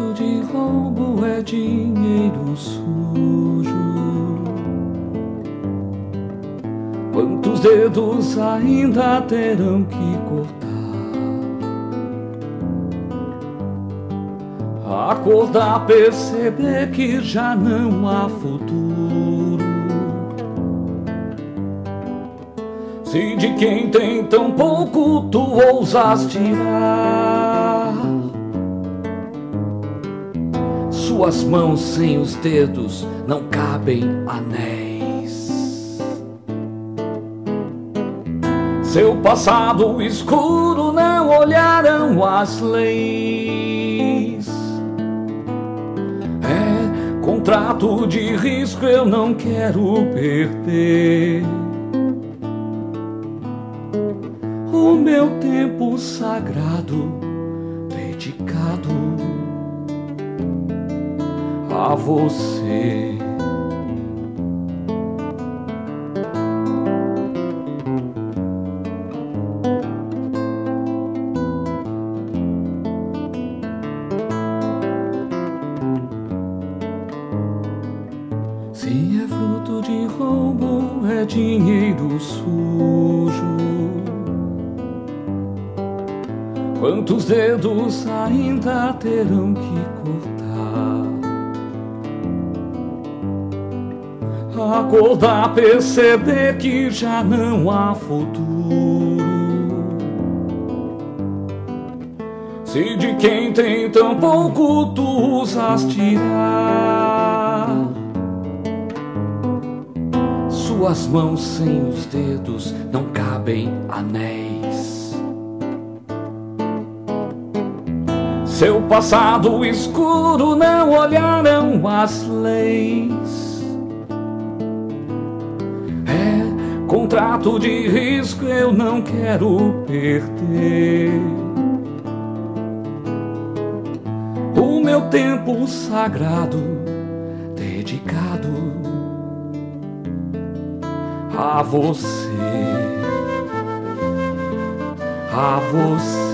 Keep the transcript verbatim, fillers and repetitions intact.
fruto de roubo, é dinheiro sujo. Quantos dedos ainda terão que cortar? Acordar, perceber que já não há futuro. Se de quem tem tão pouco tu ousas tirar, suas mãos sem os dedos não cabem anéis. Seu passado escuro não olharão as leis. É contrato de risco, eu não quero perder o meu tempo sagrado dedicado a você. Se é fruto de roubo, é dinheiro sujo. Quantos dedos ainda terão que cortar? Acordar, perceber que já não há futuro. Se de quem tem tão pouco tu usas tirar, suas mãos sem os dedos não cabem anéis. Seu passado escuro não olharão as leis. É contrato de risco, eu não quero perder o meu tempo sagrado dedicado a você, a você.